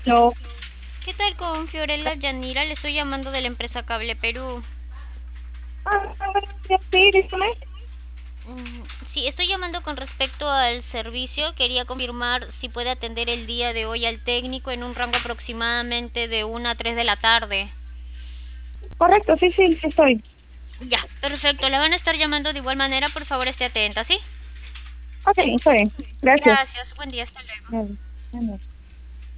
No. ¿Qué tal con Fiorella Yanira? Le estoy llamando de la empresa Cable Perú. Buenos días, sí, dígame. Sí, estoy llamando con respecto al servicio. Quería confirmar si puede atender el día de hoy al técnico en un rango aproximadamente de 1 a 3 de la tarde. Correcto, sí, sí, sí estoy. Ya, perfecto. La van a estar llamando de igual manera. Por favor, esté atenta, ¿sí? Ok, está bien. Gracias. Gracias. Buen día. Hasta luego. Vale, vale.